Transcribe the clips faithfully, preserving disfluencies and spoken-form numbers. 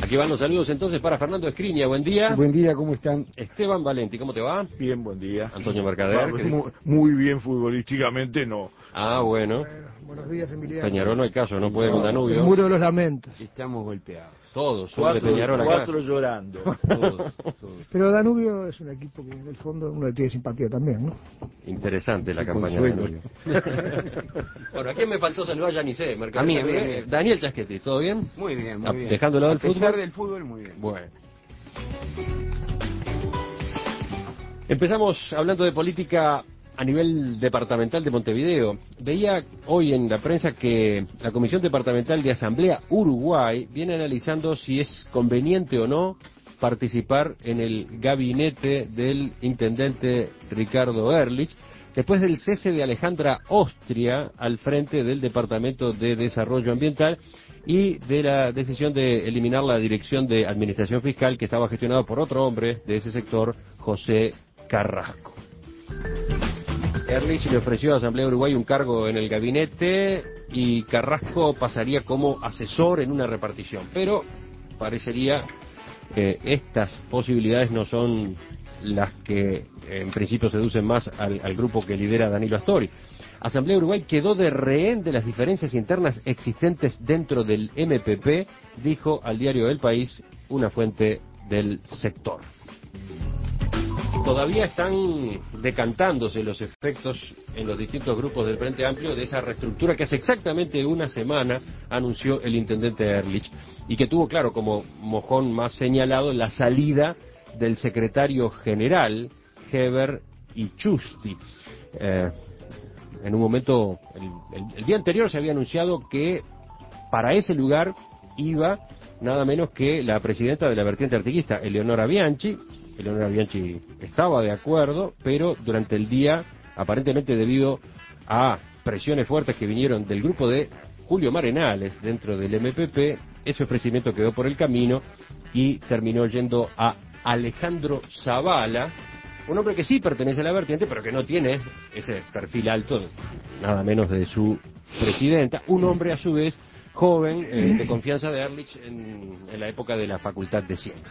Aquí van los saludos entonces para Fernando Escriña, buen día. Buen día, ¿cómo están? Esteban Valenti, ¿cómo te va? Bien, buen día. Antonio Mercader. Va, muy, muy bien futbolísticamente, no. Ah, bueno. Bueno, buenos días, Emiliano. Peñarol no hay caso, no puede No, con Danubio. El muro de los lamentos. Estamos golpeados. Todos, son de Cuatro, Peñarol acá. cuatro llorando. Todos, todos. Pero Danubio es un equipo que en el fondo uno le tiene simpatía también, ¿no? Interesante la Qué campaña de consuelo. Danubio. Bueno, ¿a quién me faltó saludar? Ya ni sé. Mercader. A mí, a mí, a mí. Daniel Chasquetti, ¿todo bien? Muy bien, muy Ah, bien. dejando de lado el A pesar fútbol. del fútbol, muy bien. Bueno. Empezamos hablando de política a nivel departamental de Montevideo. Veía hoy en la prensa que la Comisión Departamental de Asamblea Uruguay viene analizando si es conveniente o no participar en el gabinete del intendente Ricardo Ehrlich, después del cese de Alejandra Ostria al frente del Departamento de Desarrollo Ambiental y de la decisión de eliminar la Dirección de Administración Fiscal, que estaba gestionado por otro hombre de ese sector, José Carrasco. Ehrlich le ofreció a Asamblea Uruguay un cargo en el gabinete y Carrasco pasaría como asesor en una repartición, pero parecería que estas posibilidades no son las que en principio seducen más al, al grupo que lidera Danilo Astori. Asamblea Uruguay quedó de rehén de las diferencias internas existentes dentro del M P P, dijo al diario El País una fuente del sector. Todavía están decantándose los efectos en los distintos grupos del Frente Amplio de esa reestructura que hace exactamente una semana anunció el intendente Ehrlich y que tuvo, claro, como mojón más señalado, la salida del secretario general, Heber Ichusti. Eh, en un momento, el, el, el día anterior se había anunciado que para ese lugar iba nada menos que la presidenta de la vertiente artiguista, Eleonora Bianchi. Eleonora Bianchi estaba de acuerdo, pero durante el día, aparentemente debido a presiones fuertes que vinieron del grupo de Julio Marenales dentro del M P P, ese ofrecimiento quedó por el camino y terminó yendo a Alejandro Zavala, un hombre que sí pertenece a la vertiente, pero que no tiene ese perfil alto, nada menos de su presidenta, un hombre a su vez joven, eh, de confianza de Ehrlich en, en la época de la Facultad de Ciencias.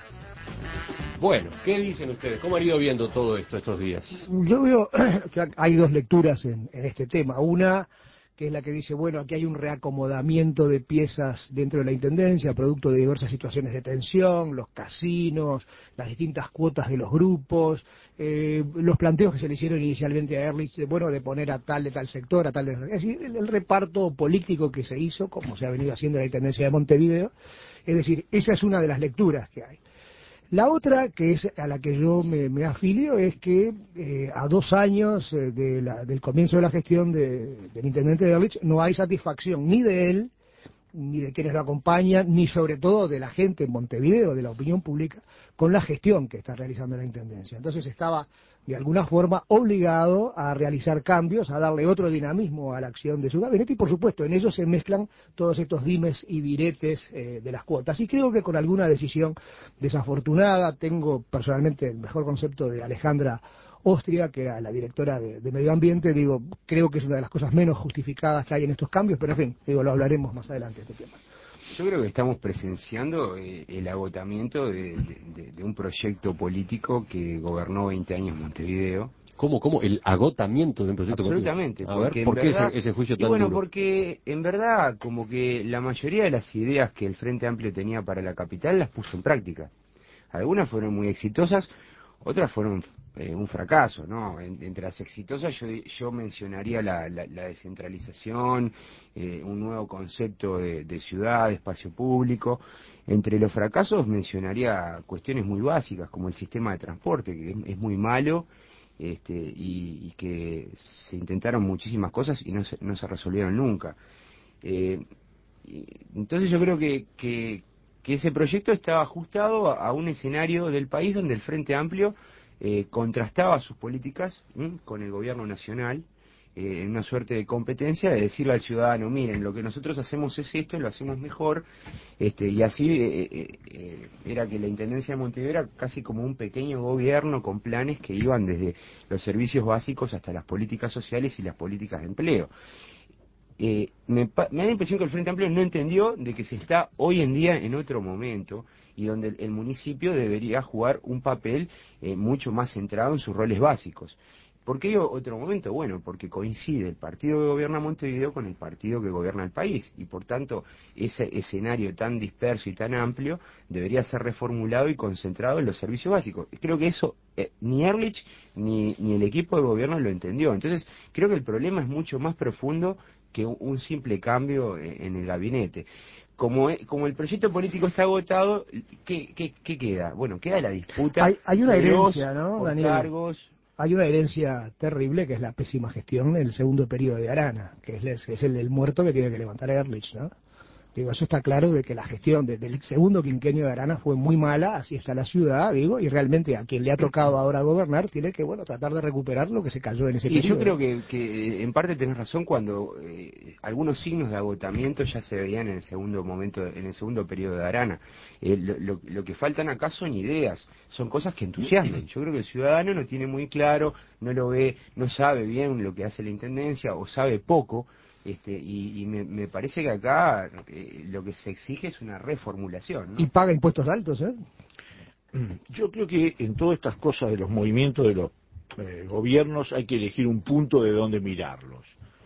Bueno, ¿qué dicen ustedes? ¿Cómo han ido viendo todo esto estos días? Yo veo que hay dos lecturas en, en este tema. Una, que es la que dice, bueno, aquí hay un reacomodamiento de piezas dentro de la Intendencia, producto de diversas situaciones de tensión, los casinos, las distintas cuotas de los grupos, eh, los planteos que se le hicieron inicialmente a Ehrlich, de, bueno, de poner a tal de tal sector, a tal de... Es decir, el, el reparto político que se hizo, como se ha venido haciendo en la Intendencia de Montevideo. Es decir, esa es una de las lecturas que hay. La otra, que es a la que yo me, me afilio, es que eh, a dos años eh, de la, del comienzo de la gestión de, del intendente Ehrlich no hay satisfacción ni de él, ni de quienes lo acompañan, ni sobre todo de la gente en Montevideo, de la opinión pública, con la gestión que está realizando la Intendencia. Entonces estaba, de alguna forma, obligado a realizar cambios, a darle otro dinamismo a la acción de su gabinete, y por supuesto, en ello se mezclan todos estos dimes y diretes eh, de las cuotas. Y creo que con alguna decisión desafortunada, tengo personalmente el mejor concepto de Alejandra Ostria, que era la directora de, de Medio Ambiente, digo, creo que es una de las cosas menos justificadas que hay en estos cambios, pero en fin, digo, lo hablaremos más adelante de este tema. Yo creo que estamos presenciando eh, el agotamiento de, de, de, de un proyecto político que gobernó veinte años Montevideo. ¿Cómo, cómo? ¿El agotamiento de un proyecto Absolutamente. político? A ver, porque ¿por qué verdad, ese, ese juicio tan y bueno, duro? porque en verdad, como que la mayoría de las ideas que el Frente Amplio tenía para la capital las puso en práctica. Algunas fueron muy exitosas, otras fueron eh, un fracaso, ¿no? En, entre las exitosas yo, yo mencionaría la, la, la descentralización, eh, un nuevo concepto de, de ciudad, de espacio público. Entre los fracasos mencionaría cuestiones muy básicas, como el sistema de transporte, que es, es muy malo, este, y, y que se intentaron muchísimas cosas y no se, no se resolvieron nunca. Eh, y, entonces yo creo que... que que ese proyecto estaba ajustado a, a un escenario del país donde el Frente Amplio eh, contrastaba sus políticas ¿m? con el gobierno nacional, eh, en una suerte de competencia de decirle al ciudadano, miren, lo que nosotros hacemos es esto, lo hacemos mejor, este, y así eh, eh, eh, era que la Intendencia de Montevideo era casi como un pequeño gobierno con planes que iban desde los servicios básicos hasta las políticas sociales y las políticas de empleo. eh, me, me da la impresión que el Frente Amplio no entendió de que se está hoy en día en otro momento y donde el, el municipio debería jugar un papel eh, mucho más centrado en sus roles básicos. ¿Por qué digo otro momento? Bueno, porque coincide el partido que gobierna Montevideo con el partido que gobierna el país y por tanto ese escenario tan disperso y tan amplio debería ser reformulado y concentrado en los servicios básicos. Creo que eso eh, ni Ehrlich ni, ni el equipo de gobierno lo entendió. Entonces creo que el problema es mucho más profundo que un, un simple cambio en, en el gabinete. Como, como el proyecto político está agotado, ¿qué, qué, qué queda? Bueno, queda la disputa. Hay, hay una feroz herencia, ¿no, por Daniel? cargos. Hay una herencia terrible que es la pésima gestión en el segundo periodo de Arana, que es, el, que es el del muerto que tiene que levantar Ehrlich, ¿no? Digo, eso está claro de que la gestión de, del segundo quinquenio de Arana fue muy mala, así está la ciudad, digo, y realmente a quien le ha tocado ahora gobernar tiene que, bueno, tratar de recuperar lo que se cayó en ese Y periodo. yo creo que, que en parte tenés razón cuando eh, algunos signos de agotamiento ya se veían en el segundo momento, en el segundo periodo de Arana. Eh, lo, lo, lo que faltan acá son ideas, son cosas que entusiasmen. Yo creo que el ciudadano no tiene muy claro, no lo ve, no sabe bien lo que hace la intendencia o sabe poco. Este, y, y me, me parece que acá eh, lo que se exige es una reformulación, ¿no? Y paga impuestos altos, ¿eh? Yo creo que en todas estas cosas de los movimientos de los eh, gobiernos hay que elegir un punto de donde mirarlos.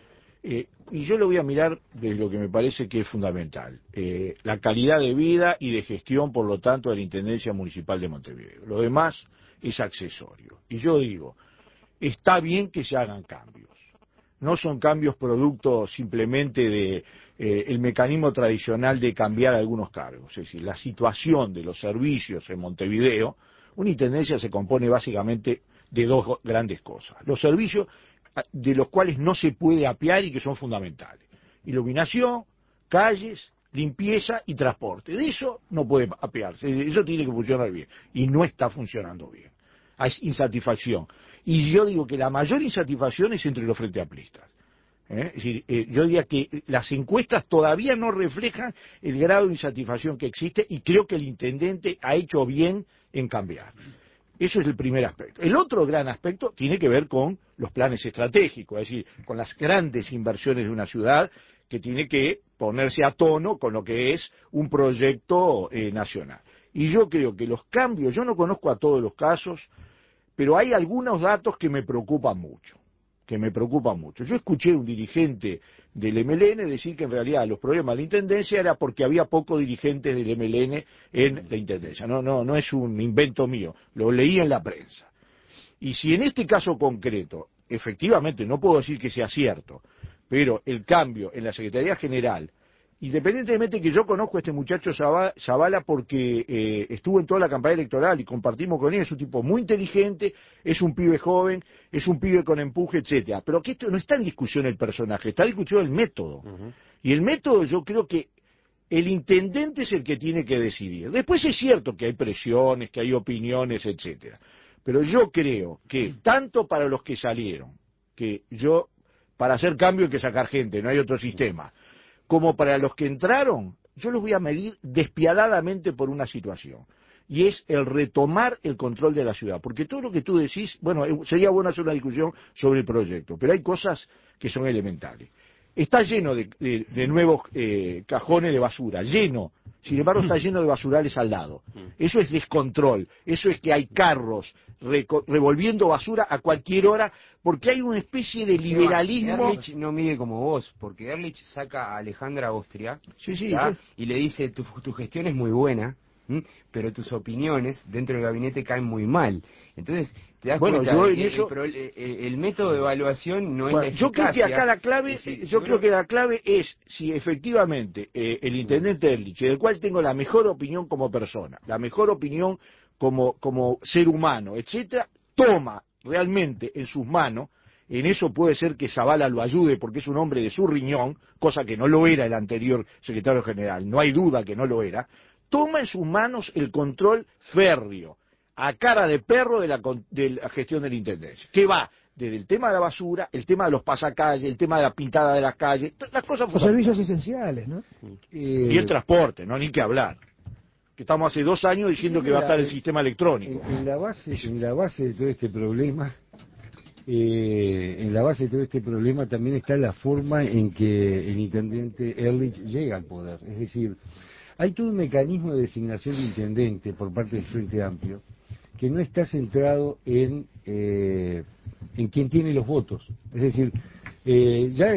Eh, y yo lo voy a mirar desde lo que me parece que es fundamental, eh, la calidad de vida y de gestión, por lo tanto, de la Intendencia Municipal de Montevideo. Lo demás es accesorio. Y yo digo, está bien que se hagan cambios. No son cambios producto simplemente de eh, el mecanismo tradicional de cambiar algunos cargos. Es decir, la situación de los servicios en Montevideo, una intendencia se compone básicamente de dos grandes cosas. Los servicios de los cuales no se puede apiar y que son fundamentales. Iluminación, calles, limpieza y transporte. De eso no puede apiarse. Eso tiene que funcionar bien. Y no está funcionando bien. Hay insatisfacción. Y yo digo que la mayor insatisfacción es entre los frente amplistas. ¿Eh? Es decir, eh, yo diría que las encuestas todavía no reflejan el grado de insatisfacción que existe y creo que el intendente ha hecho bien en cambiar. Eso es el primer aspecto. El otro gran aspecto tiene que ver con los planes estratégicos, es decir, con las grandes inversiones de una ciudad que tiene que ponerse a tono con lo que es un proyecto eh, nacional. Y yo creo que los cambios, yo no conozco a todos los casos, pero hay algunos datos que me preocupan mucho, que me preocupan mucho. Yo escuché a un dirigente del M L N decir que en realidad los problemas de la Intendencia era porque había pocos dirigentes del M L N en la Intendencia. No, no, no es un invento mío, lo leí en la prensa. Y si en este caso concreto, efectivamente, no puedo decir que sea cierto, pero el cambio en la Secretaría General, independientemente que yo conozco a este muchacho Zavala porque eh, estuvo en toda la campaña electoral y compartimos con él, es un tipo muy inteligente, es un pibe joven, es un pibe con empuje, etcétera. Pero que esto no está en discusión el personaje, está en discusión el método. Uh-huh. Y el método yo creo que el intendente es el que tiene que decidir. Después es cierto que hay presiones, que hay opiniones, etcétera. Pero yo creo que tanto para los que salieron, que yo, para hacer cambio hay que sacar gente, no hay otro sistema, como para los que entraron, yo los voy a medir despiadadamente por una situación, y es el retomar el control de la ciudad, porque todo lo que tú decís, bueno, sería bueno hacer una discusión sobre el proyecto, pero hay cosas que son elementales. Está lleno de, de, de nuevos eh, cajones de basura, lleno, sin embargo está lleno de basurales al lado. Eso es descontrol, eso es que hay carros reco- revolviendo basura a cualquier hora, porque hay una especie de liberalismo. Ehrlich no mide como vos, porque Ehrlich saca a Alejandra Austria sí, sí, sí. y le dice, tu, tu gestión es muy buena, ¿m? pero tus opiniones dentro del gabinete caen muy mal. Entonces, te das bueno, cuenta yo de en que eso... el, el, el método de evaluación no bueno, es la yo creo que acá la clave, es decir, yo creo que la clave es si efectivamente eh, el intendente Ehrlich, del cual tengo la mejor opinión como persona, la mejor opinión como, como ser humano, etcétera, toma realmente en sus manos, en eso puede ser que Zavala lo ayude porque es un hombre de su riñón, cosa que no lo era el anterior secretario general, no hay duda que no lo era, toma en sus manos el control férreo, a cara de perro de la, de la gestión de la intendencia, que va desde el tema de la basura, el tema de los pasacalles, el tema de la pintada de las calles, las cosas los servicios esenciales, ¿no? Eh, y el transporte, no ni que hablar. Que estamos hace dos años diciendo que va a estar el sistema electrónico. En, en la base, en la base de todo este problema eh, en la base de todo este problema también está la forma en que el intendente Ehrlich llega al poder. Es decir, hay todo un mecanismo de designación de intendente por parte del Frente Amplio que no está centrado en, eh, en quien tiene los votos. Es decir, eh, ya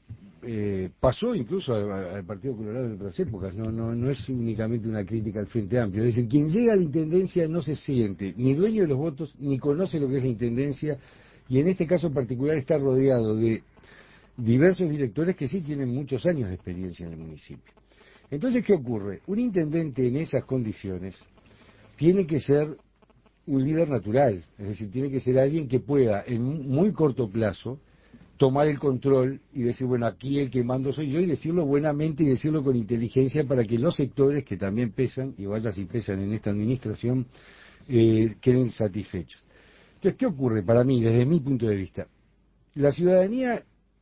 eh, pasó incluso al, al Partido Colorado en otras épocas, no, no, no es únicamente una crítica al Frente Amplio. Es decir, quien llega a la intendencia no se siente ni dueño de los votos, ni conoce lo que es la intendencia, y en este caso en particular está rodeado de diversos directores que sí tienen muchos años de experiencia en el municipio. Entonces, ¿qué ocurre? Un intendente en esas condiciones tiene que ser un líder natural, es decir, tiene que ser alguien que pueda en muy corto plazo tomar el control y decir, bueno, aquí el que mando soy yo, y decirlo buenamente y decirlo con inteligencia para que los sectores que también pesan, y vaya si pesan en esta administración, eh, queden satisfechos. Entonces, ¿qué ocurre para mí, desde mi punto de vista? La ciudadanía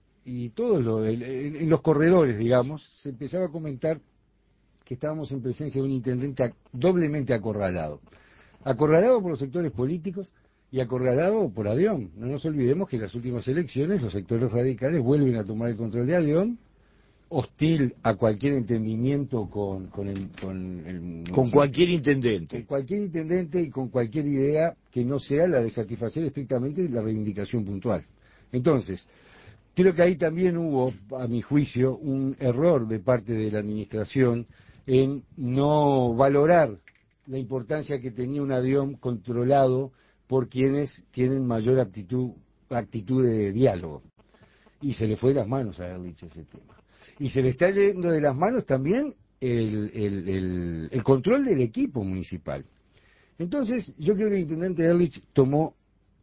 y todos los, en los corredores, digamos, se empezaba a comentar que estábamos en presencia de un intendente doblemente acorralado. Acorralado por los sectores políticos y acorralado por ADEON. No nos olvidemos que en las últimas elecciones los sectores radicales vuelven a tomar el control de ADEON, hostil a cualquier entendimiento con, con, el, con, el, con cualquier intendente. Con cualquier intendente y con cualquier idea que no sea la de satisfacer estrictamente la reivindicación puntual. Entonces, creo que ahí también hubo, a mi juicio, un error de parte de la administración en no valorar la importancia que tenía un ADEON controlado por quienes tienen mayor aptitud, actitud de diálogo. Y se le fue de las manos a Ehrlich ese tema. Y se le está yendo de las manos también el, el, el, el control del equipo municipal. Entonces, yo creo que el intendente Ehrlich tomó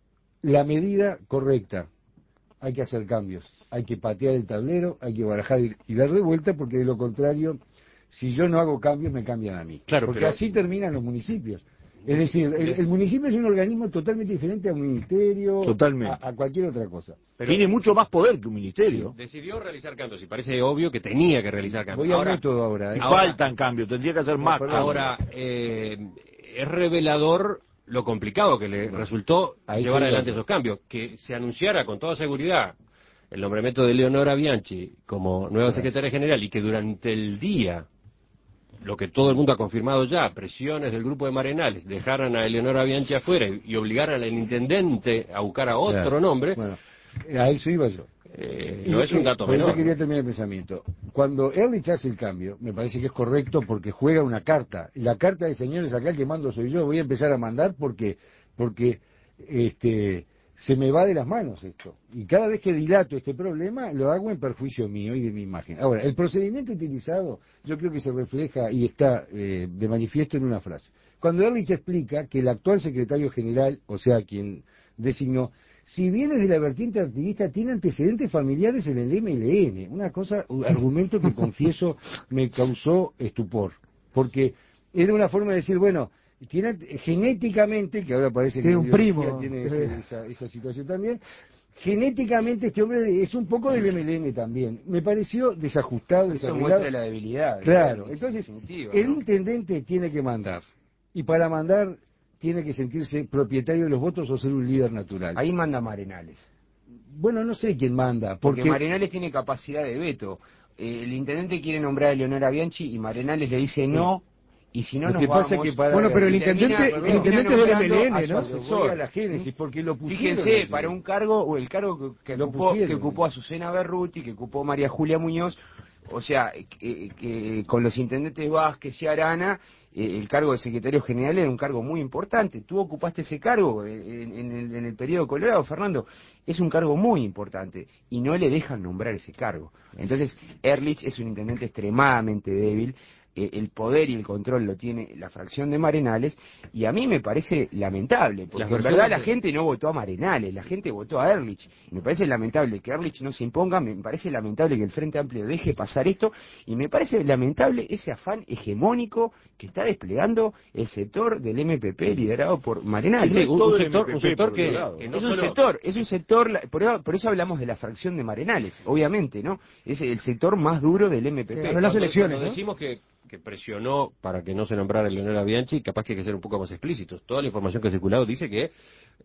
la medida correcta. Hay que hacer cambios, hay que patear el tablero, hay que barajar y dar de vuelta, porque de lo contrario, si yo no hago cambios, me cambian a mí. Claro, porque pero... así terminan los municipios. Es decir, el, el municipio es un organismo totalmente diferente a un ministerio, Totalmente. A, a cualquier otra cosa. Pero tiene mucho más poder que un ministerio. Sí, decidió realizar cambios y parece obvio que tenía que realizar cambios. Voy ahora, al método ahora. ¿eh? Y ahora, faltan cambios, tendría que hacer más cambios. Ahora, eh, es revelador lo complicado que le resultó Ahí llevar sí, adelante claro. esos cambios. Que se anunciara con toda seguridad el nombramiento de Leonora Bianchi como nueva Claro. secretaria general y que durante el día, lo que todo el mundo ha confirmado ya, presiones del grupo de Marenales, dejaran a Eleonora Bianchi afuera y, y obligaran al intendente a buscar a otro Claro. nombre, Bueno, a eso iba yo. eh, Y- no es un dato por menor. eso quería terminar el pensamiento. Cuando Ehrlich hace el cambio, me parece que es correcto porque juega una carta. Y la carta de señores, acá el que mando soy yo, voy a empezar a mandar porque porque este se me va de las manos esto. Y cada vez que dilato este problema, lo hago en perjuicio mío y de mi imagen. Ahora, el procedimiento utilizado, yo creo que se refleja y está eh, de manifiesto en una frase. Cuando Ehrlich explica que el actual secretario general, o sea, quien designó, si bien es de la vertiente activista, tiene antecedentes familiares en el M L N. Una cosa, un argumento que confieso me causó estupor. Porque era una forma de decir, bueno, tiene genéticamente, que ahora parece que Tiene la un ideología primo. tiene ese- esa, esa situación también, genéticamente este hombre es un poco del M L N también. Me pareció desajustado, Eso desarreglado. muestra la debilidad. Claro, en entonces definitiva, el ¿no? intendente tiene que mandar. Y para mandar tiene que sentirse propietario de los votos o ser un líder natural. Ahí manda Marenales. Bueno, no sé quién manda, Porque, porque Marenales tiene capacidad de veto. Eh, el intendente quiere nombrar a Leonora Bianchi y Marenales le dice no, y si no Lo nos que pasa vamos... es que para- Bueno, pero el y termina- intendente, y el termina intendente es del nombrando M L N, a su ¿no? asesor. voy a la génesis, porque lo pusieron Fíjense, así. para un cargo, o el cargo que, que Lo ocupó, pusieron. que ocupó Azucena Berruti, que ocupó María Julia Muñoz, o sea, que, que con los intendentes Vázquez y Arana, eh, el cargo de secretario general era un cargo muy importante. Tú ocupaste ese cargo en, en el, en el periodo Colorado, Fernando. Es un cargo muy importante y no le dejan nombrar ese cargo. Entonces, Ehrlich es un intendente extremadamente débil. Eh, el poder y el control lo tiene la fracción de Marenales, y a mí me parece lamentable, porque Las en verdad versiones la de- gente no votó a Marenales, la gente votó a Ehrlich. Y me parece lamentable que Ehrlich no se imponga, me parece lamentable que el Frente Amplio deje pasar esto, y me parece lamentable ese afán hegemónico que está desplegando el sector del M P P liderado por Marenales. Sí, es un, todo un el sector, M P P, un sector por que, otro lado. que no es un solo- sector, es un sector, la- por, eso- por eso hablamos de la fracción de Marenales, obviamente, ¿no? Es el sector más duro del M P P. Que ganó las Cuando- elecciones, cuando ¿no? decimos que, que presionó para que no se nombrara Leonora Bianchi, capaz que hay que ser un poco más explícitos. Toda la información que ha circulado dice que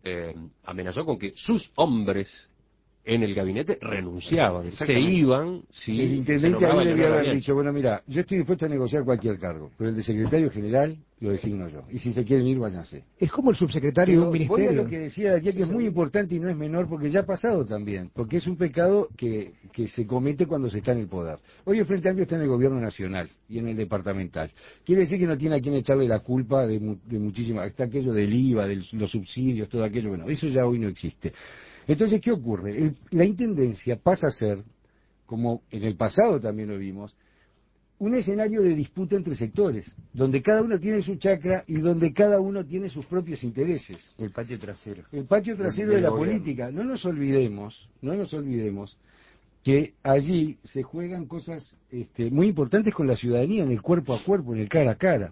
eh, amenazó con que sus hombres en el gabinete renunciaban, se iban si el se intendente nombraba ahí a debía Leonel haber Arias. dicho, bueno, mira, yo estoy dispuesto a negociar cualquier cargo, pero el de secretario general lo designo yo. Y si se quieren ir, váyanse. Es como el subsecretario de Pero un voy a ministerio. lo que decía de aquí, que es muy importante y no es menor, porque ya ha pasado también, porque es un pecado que, que se comete cuando se está en el poder. Hoy el Frente Amplio está en el gobierno nacional y en el departamental. Quiere decir que no tiene a quien echarle la culpa de, mu- de muchísimas, está aquello del I V A, de los subsidios, todo aquello, bueno, eso ya hoy no existe. Entonces, ¿qué ocurre? El- la intendencia pasa a ser, como en el pasado también lo vimos, un escenario de disputa entre sectores, donde cada uno tiene su chacra y donde cada uno tiene sus propios intereses. El patio trasero. El patio trasero Del de la gobierno. política. No nos olvidemos, no nos olvidemos que allí se juegan cosas este, muy importantes con la ciudadanía, en el cuerpo a cuerpo, en el cara a cara.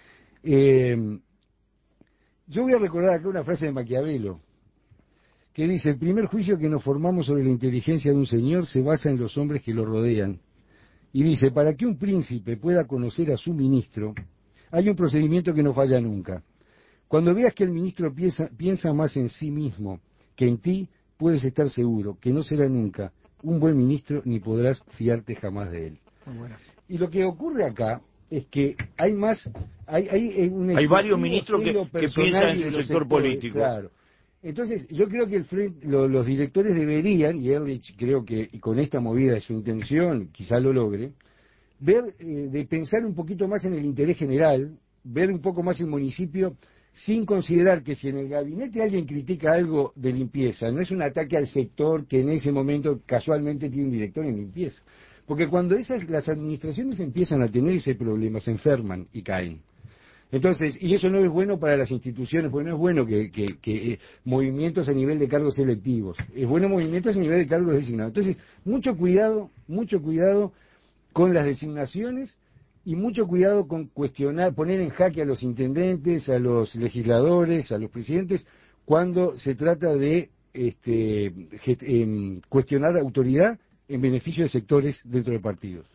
Eh, yo voy a recordar acá una frase de Maquiavelo, que dice, el primer juicio que nos formamos sobre la inteligencia de un señor se basa en los hombres que lo rodean. Y dice, para que un príncipe pueda conocer a su ministro, hay un procedimiento que no falla nunca. Cuando veas que el ministro piensa, piensa más en sí mismo que en ti, puedes estar seguro que no será nunca un buen ministro ni podrás fiarte jamás de él. Muy bueno. Y lo que ocurre acá es que hay más, hay, hay un Hay varios excesivo ministros que, celo que personal piensan en de su los sector sectores, político. claro. Entonces, yo creo que el frente, lo, los directores deberían, y Ehrlich creo que y con esta movida de su intención, quizá lo logre, ver, eh, de pensar un poquito más en el interés general, ver un poco más el municipio, sin considerar que si en el gabinete alguien critica algo de limpieza, no es un ataque al sector que en ese momento casualmente tiene un director en limpieza. Porque cuando esas, las administraciones empiezan a tener ese problema, se enferman y caen. Entonces, y eso no es bueno para las instituciones, porque no es bueno que, que, que eh, movimientos a nivel de cargos electivos, es bueno movimientos a nivel de cargos designados. Entonces, mucho cuidado, mucho cuidado con las designaciones y mucho cuidado con cuestionar, poner en jaque a los intendentes, a los legisladores, a los presidentes, cuando se trata de este, get, eh, cuestionar autoridad en beneficio de sectores dentro de partidos.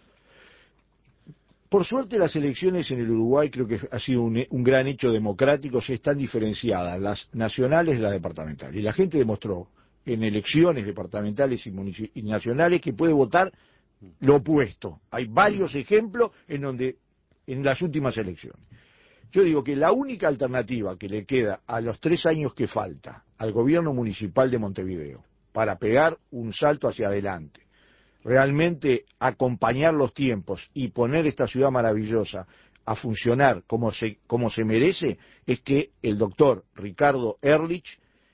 Por suerte las elecciones en el Uruguay creo que ha sido un, un gran hecho democrático, se están diferenciadas las nacionales de las departamentales. Y la gente demostró en elecciones departamentales y, y nacionales que puede votar lo opuesto. Hay varios ejemplos en donde en las últimas elecciones. Yo digo que la única alternativa que le queda a los tres años que falta al gobierno municipal de Montevideo para pegar un salto hacia adelante, realmente acompañar los tiempos y poner esta ciudad maravillosa a funcionar como se, como se merece, es que el doctor Ricardo Ehrlich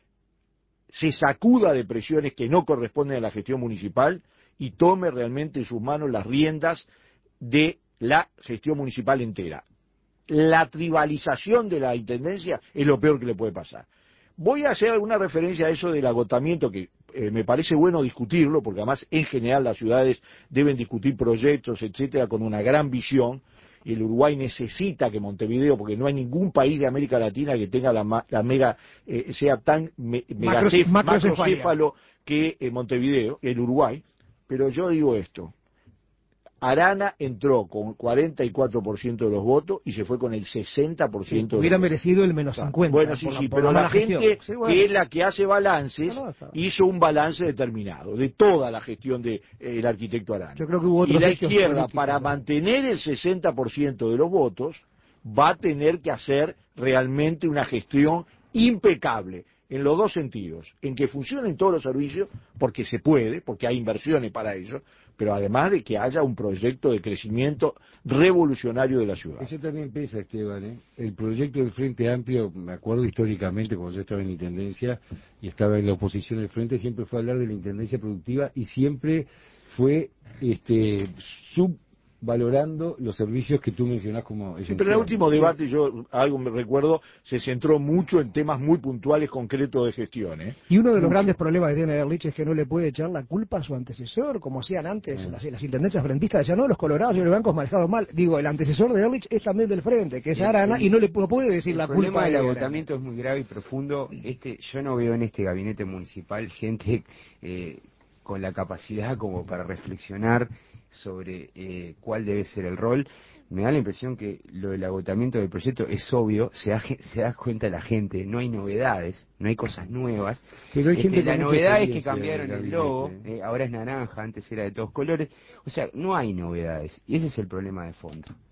se sacuda de presiones que no corresponden a la gestión municipal y tome realmente en sus manos las riendas de la gestión municipal entera. La tribalización de la intendencia es lo peor que le puede pasar. Voy a hacer alguna referencia a eso del agotamiento, que eh, me parece bueno discutirlo, porque además en general las ciudades deben discutir proyectos, etcétera, con una gran visión. Y el Uruguay necesita que Montevideo, porque no hay ningún país de América Latina que tenga la, la mega, eh, sea tan me, megacef, macrocéfalo que eh, Montevideo, el Uruguay. Pero yo digo esto, Arana entró con cuarenta y cuatro por ciento de los votos y se fue con el sesenta por ciento Sí, de hubiera los merecido el menos votos. cincuenta. Bueno, sí, por la, sí, por pero la, la gente sí, bueno. que es la que hace balances no, no, está... hizo un balance determinado de toda la gestión del de, eh, arquitecto Arana. Yo creo que hubo otros y la hechos izquierda, políticos, para ¿no? mantener el sesenta por ciento de los votos, va a tener que hacer realmente una gestión impecable en los dos sentidos, en que funcionen todos los servicios, porque se puede, porque hay inversiones para ello, pero además de que haya un proyecto de crecimiento revolucionario de la ciudad. Eso también pesa, Esteban, ¿eh? El proyecto del Frente Amplio, me acuerdo históricamente, cuando yo estaba en Intendencia y estaba en la oposición del Frente, siempre fue hablar de la Intendencia Productiva y siempre fue este subvalorando los servicios que tú mencionás como esenciales. Sí, pero en el último debate, yo algo me recuerdo, se centró mucho en temas muy puntuales, concretos de gestión, ¿eh? Y uno de los mucho. grandes problemas que tiene Ehrlich es que no le puede echar la culpa a su antecesor, como hacían antes sí. las, las intendencias frentistas, decían, no, los colorados y los blancos manejaron mal. Digo, el antecesor de Ehrlich es también del Frente, que es el, Arana, el, y no le no puede decir la culpa. El problema del de agotamiento es muy grave y profundo. Este, yo no veo en este gabinete municipal gente eh, con la capacidad como para reflexionar sobre eh, cuál debe ser el rol. me da la impresión que lo del agotamiento del proyecto es obvio, se da, se da cuenta la gente, no hay novedades, no hay cosas nuevas. Pero hay Este, gente la con mucha novedad es que experiencia cambiaron en el el logo, gabinete. eh, ahora es naranja, antes era de todos colores, o sea, no hay novedades, y ese es el problema de fondo.